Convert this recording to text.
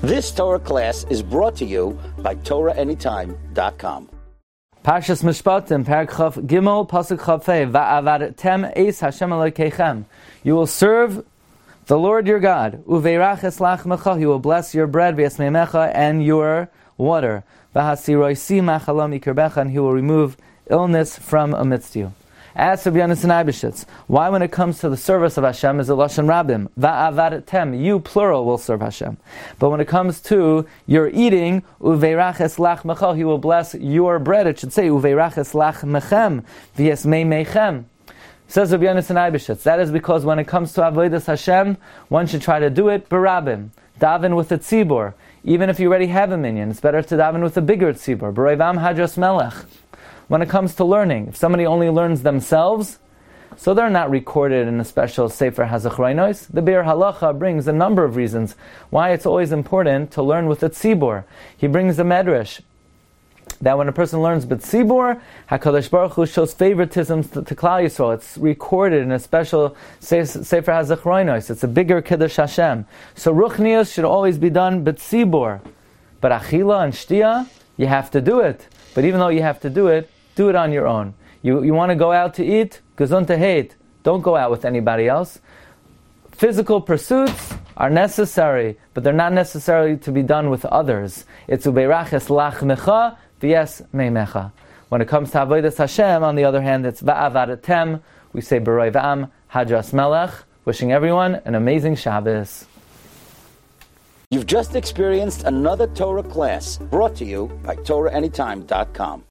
This Torah class is brought to you by TorahAnytime.com. Parshas Mishpatim, Parak Chaf Gimel, Pasuk Chafei, Va'avartem Eis Hashem Elokeichem. You will serve the Lord your God. Uveirach eslach mecha. He will bless your bread, v'yasmeimecha, and your water. V'hasiroisi machalam ikirbecha, and He will remove illness from amidst you. As Rabbi Yonasan Eibeshitz, why when it comes to the service of Hashem is it Lashon Rabim? Va'avartem, you plural will serve Hashem. But when it comes to your eating, uveirach eslach mecha, He will bless your bread. It should say uveirach eslach mechem, v'yasmei mechem. Says Rabbi Yonasan Eibeshitz, that is because when it comes to avodas Hashem, one should try to do it barabim, daven with a tzibor. Even if you already have a minyan, it's better to daven with a bigger tzibor. B'roivam hadras melech. When it comes to learning, if somebody only learns themselves, so they're not recorded in a special Sefer HaZachraynos. The Be'er Halacha brings a number of reasons why it's always important to learn with a tzibor. He brings the medrash that when a person learns b'tzibor, HaKadosh Baruch Hu shows favoritism to Klal Yisrael. It's recorded in a special Sefer HaZachraynos. It's a bigger Kiddush Hashem. So Ruchnius should always be done b'tzibor. But Achila and Shtia, you have to do it. But even though you have to do it on your own. You want to go out to eat? Gesundheit hate. Don't go out with anybody else. Physical pursuits are necessary, but they're not necessarily to be done with others. It's ubeirach eslach mecha v'yes meimecha. When it comes to avodas Hashem, on the other hand, it's va'avatem. We say b'roi v'am hadras melech. Wishing everyone an amazing Shabbos. You've just experienced another Torah class brought to you by TorahAnytime.com.